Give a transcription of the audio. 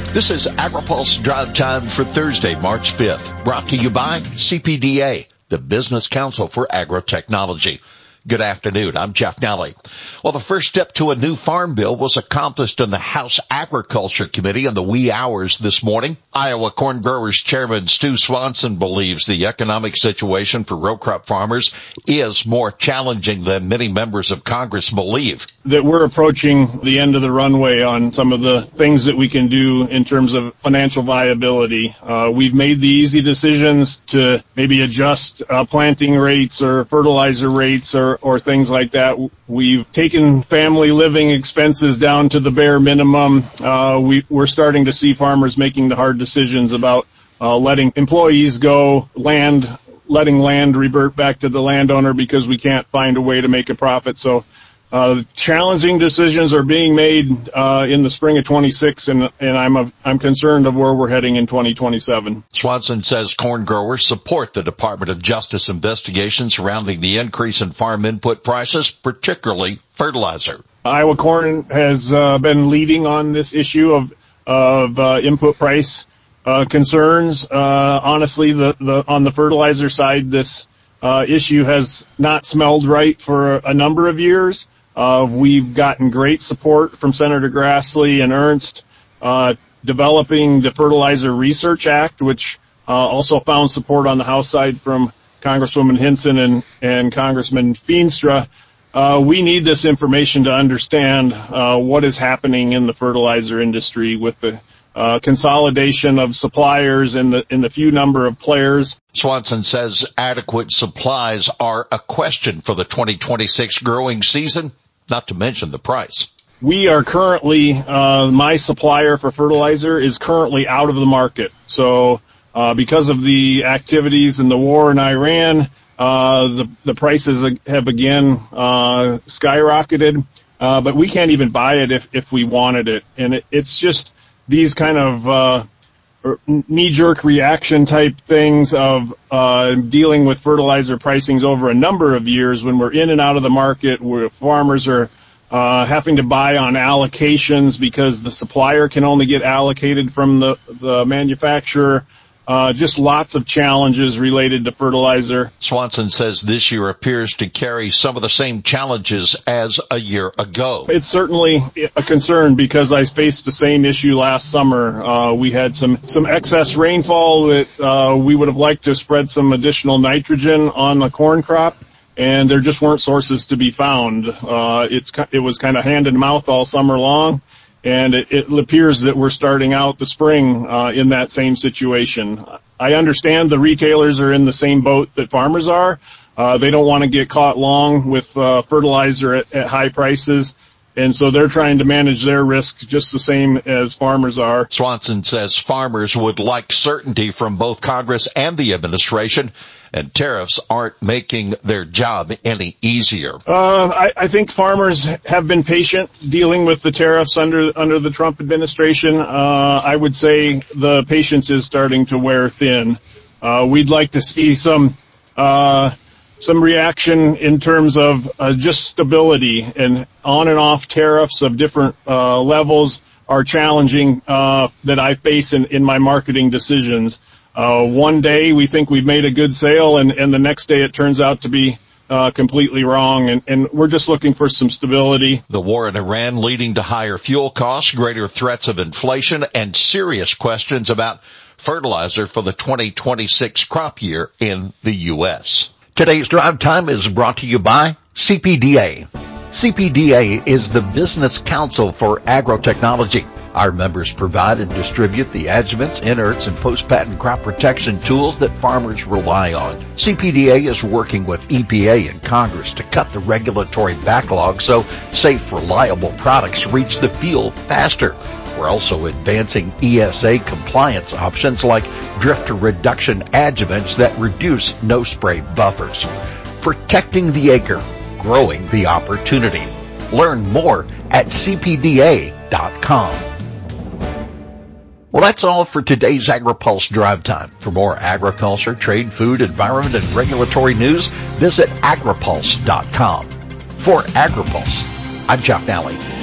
This is AgriPulse Drive Time for Thursday, March 5th, brought to you by CPDA, the Business Council for Agrotechnology. Good afternoon. I'm Jeff Nally. Well, the first step to a new farm bill was accomplished in the House Agriculture Committee in the wee hours this morning. Iowa Corn Growers Chairman Stu Swanson believes the economic situation for row crop farmers is more challenging than many members of Congress believe. That we're approaching the end of the runway on some of the things that we can do in terms of financial viability. We've made the easy decisions to maybe adjust planting rates or fertilizer rates or things like that. We've taken family living expenses down to the bare minimum. We're starting to see farmers making the hard decisions about letting employees go, letting land revert back to the landowner because we can't find a way to make a profit. So challenging decisions are being made in the spring of 26, and I'm concerned of where we're heading in 2027. Swanson says corn growers support the Department of Justice investigation surrounding the increase in farm input prices, particularly fertilizer. Iowa Corn has been leading on this issue of input price concerns. Honestly, on the fertilizer side, this issue has not smelled right for a number of years. We've gotten great support from Senator Grassley and Ernst, developing the Fertilizer Research Act, which also found support on the House side from Congresswoman Hinson and Congressman Feenstra. We need this information to understand what is happening in the fertilizer industry with the consolidation of suppliers in the few number of players. Swanson says adequate supplies are a question for the 2026 growing season, not to mention the price. We are currently, my supplier for fertilizer is currently out of the market. So because of the activities in the war in Iran, the prices have again skyrocketed, but we can't even buy it if we wanted it. And it's just these kind of knee-jerk reaction type things of dealing with fertilizer pricings over a number of years when we're in and out of the market, where farmers are having to buy on allocations because the supplier can only get allocated from the manufacturer. Just lots of challenges related to fertilizer. Swanson says this year appears to carry some of the same challenges as a year ago. It's certainly a concern because I faced the same issue last summer. We had some excess rainfall that we would have liked to spread some additional nitrogen on the corn crop, and there just weren't sources to be found. It was kind of hand in mouth all summer long. And it appears that we're starting out the spring in that same situation. I understand the retailers are in the same boat that farmers are. They don't want to get caught long with fertilizer at high prices, and so they're trying to manage their risk just the same as farmers are. Swanson says farmers would like certainty from both Congress and the administration, and tariffs aren't making their job any easier. I think farmers have been patient dealing with the tariffs under the Trump administration. I would say the patience is starting to wear thin. We'd like to see some reaction in terms of just stability, and on and off tariffs of different levels are challenging that I face in my marketing decisions. One day we think we've made a good sale, and the next day it turns out to be completely wrong, and we're just looking for some stability. The war in Iran leading to higher fuel costs, greater threats of inflation, and serious questions about fertilizer for the 2026 crop year in the U.S. Today's Drive Time is brought to you by CPDA. CPDA is the Business Council for Agrotechnology. Our members provide and distribute the adjuvants, inerts, and post-patent crop protection tools that farmers rely on. CPDA is working with EPA and Congress to cut the regulatory backlog so safe, reliable products reach the field faster. We're also advancing ESA compliance options like drifter reduction adjuvants that reduce no-spray buffers. Protecting the acre, growing the opportunity. Learn more at cpda.com. Well, that's all for today's AgriPulse Drive Time. For more agriculture, trade, food, environment, and regulatory news, visit agripulse.com. For AgriPulse, I'm Jeff Nally.